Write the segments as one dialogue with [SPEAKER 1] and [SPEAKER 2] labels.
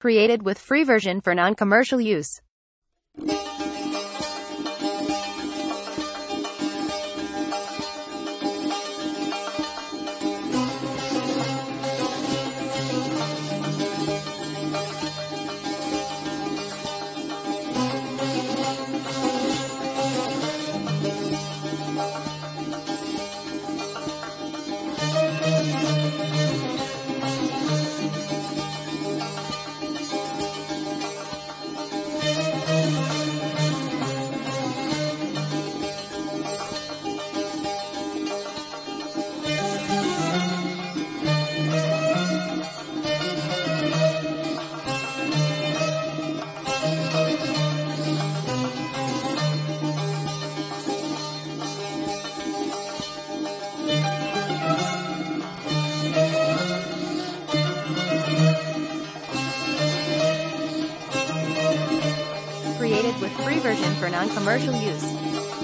[SPEAKER 1] Created with free version for non-commercial use. Created with free version for non-commercial use.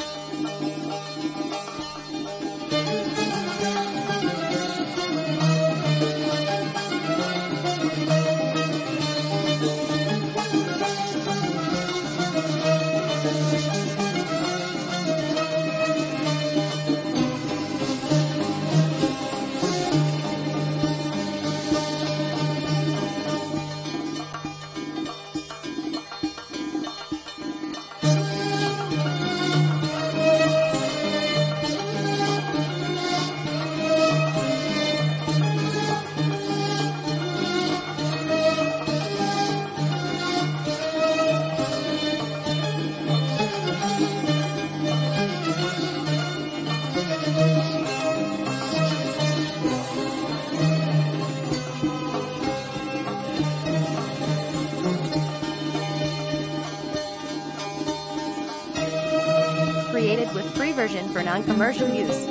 [SPEAKER 1] Created with free version for non-commercial use.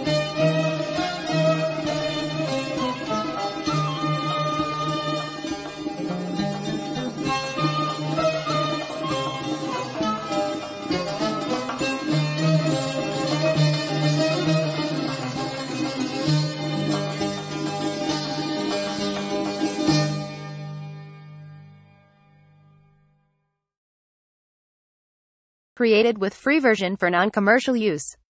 [SPEAKER 1] Created with free version for non-commercial use.